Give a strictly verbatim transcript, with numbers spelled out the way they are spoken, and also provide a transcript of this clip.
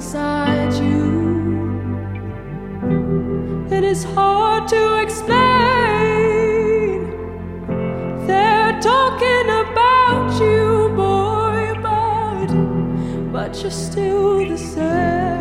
inside you. It is hard to explain. They're talking about you, boy, but but you're still the same.